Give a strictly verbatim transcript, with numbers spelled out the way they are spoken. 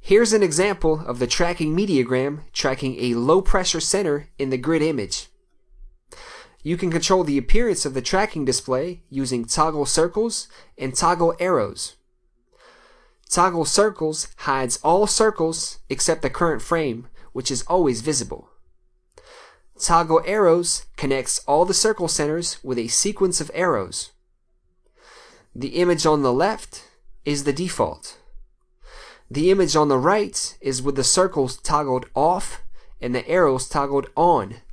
Here's an example of the tracking mediagram tracking a low pressure center in the grid image. You can control the appearance of the tracking display using toggle circles and toggle arrows. Toggle circles hides all circles except the current frame, which is always visible. Toggle arrows connects all the circle centers with a sequence of arrows. The image on the left is the default. The image on the right is with the circles toggled off and the arrows toggled on.